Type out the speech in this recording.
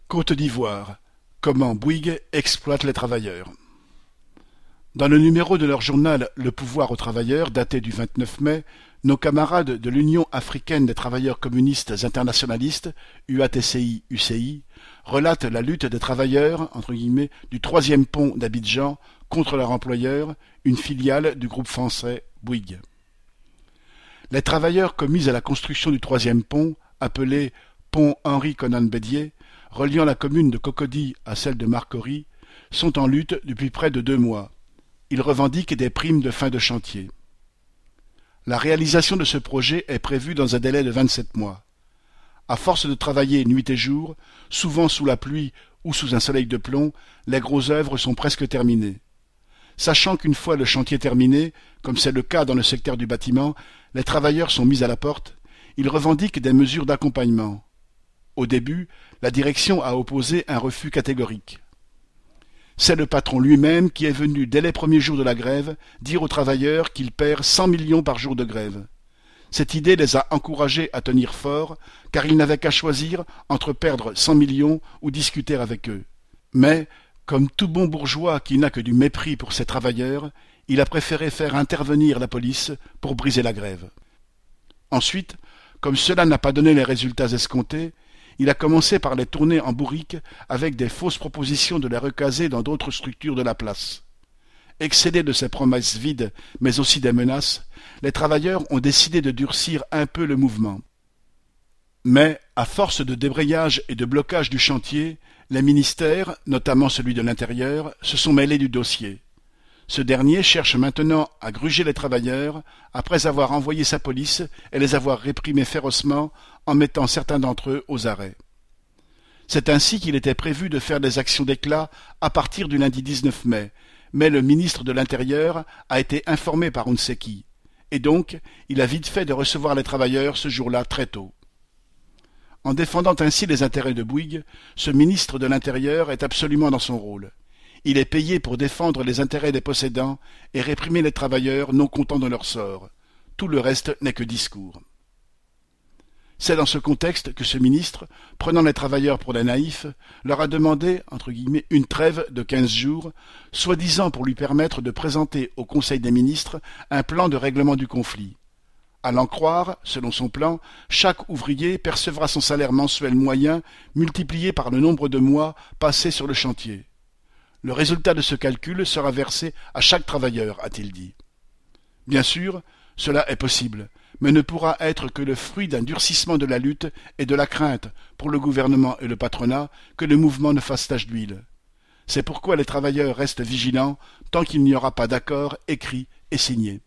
Côte d'Ivoire. Comment Bouygues exploite les travailleurs. Dans le numéro de leur journal Le Pouvoir aux travailleurs, daté du 29 mai, nos camarades de l'Union africaine des travailleurs communistes internationalistes, UATCI-UCI, relatent la lutte des travailleurs du troisième pont d'Abidjan contre leur employeur, une filiale du groupe français Bouygues. Les travailleurs commis à la construction du troisième pont, appelé pont Henri-Konan-Bédier, reliant la commune de Cocody à celle de Marcory, sont en lutte depuis près de 2 mois. Ils revendiquent des primes de fin de chantier. La réalisation de ce projet est prévue dans un délai de 27 mois. À force de travailler nuit et jour, souvent sous la pluie ou sous un soleil de plomb, les grosses œuvres sont presque terminées. Sachant qu'une fois le chantier terminé, comme c'est le cas dans le secteur du bâtiment, les travailleurs sont mis à la porte, ils revendiquent des mesures d'accompagnement. Au début, la direction a opposé un refus catégorique. C'est le patron lui-même qui est venu, dès les premiers jours de la grève, dire aux travailleurs qu'il perd 100 millions par jour de grève. Cette idée les a encouragés à tenir fort, car ils n'avaient qu'à choisir entre perdre 100 millions ou discuter avec eux. Mais, comme tout bon bourgeois qui n'a que du mépris pour ses travailleurs, il a préféré faire intervenir la police pour briser la grève. Ensuite, comme cela n'a pas donné les résultats escomptés, il a commencé par les tourner en bourrique avec des fausses propositions de les recaser dans d'autres structures de la place. Excédés de ces promesses vides, mais aussi des menaces, les travailleurs ont décidé de durcir un peu le mouvement. Mais, à force de débrayage et de blocage du chantier, les ministères, notamment celui de l'Intérieur, se sont mêlés du dossier. Ce dernier cherche maintenant à gruger les travailleurs, après avoir envoyé sa police et les avoir réprimés férocement en mettant certains d'entre eux aux arrêts. C'est ainsi qu'il était prévu de faire des actions d'éclat à partir du lundi 19 mai, mais le ministre de l'Intérieur a été informé par on ne sait qui, et donc il a vite fait de recevoir les travailleurs ce jour-là très tôt. En défendant ainsi les intérêts de Bouygues, ce ministre de l'Intérieur est absolument dans son rôle. Il est payé pour défendre les intérêts des possédants et réprimer les travailleurs non contents de leur sort. Tout le reste n'est que discours. C'est dans ce contexte que ce ministre, prenant les travailleurs pour des naïfs, leur a demandé, une trêve de 15 jours, soi-disant pour lui permettre de présenter au Conseil des ministres un plan de règlement du conflit. À l'en croire, selon son plan, chaque ouvrier percevra son salaire mensuel moyen multiplié par le nombre de mois passés sur le chantier. Le résultat de ce calcul sera versé à chaque travailleur, a-t-il dit. Bien sûr, cela est possible, mais ne pourra être que le fruit d'un durcissement de la lutte et de la crainte, pour le gouvernement et le patronat, que le mouvement ne fasse tache d'huile. C'est pourquoi les travailleurs restent vigilants tant qu'il n'y aura pas d'accord écrit et signé.